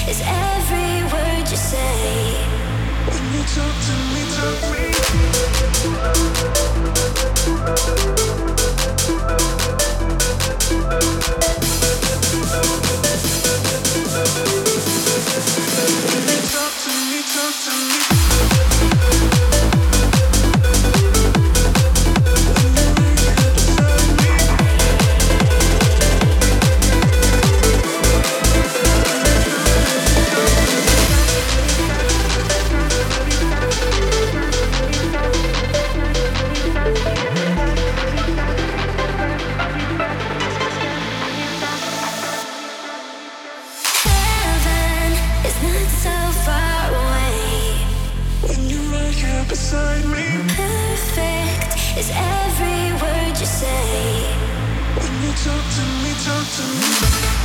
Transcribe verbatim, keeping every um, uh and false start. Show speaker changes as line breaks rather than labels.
is every word you say. When you talk to me, talk to me. When you talk to me, talk to me. Beside me, perfect is every word you say. When you talk to me, talk to me.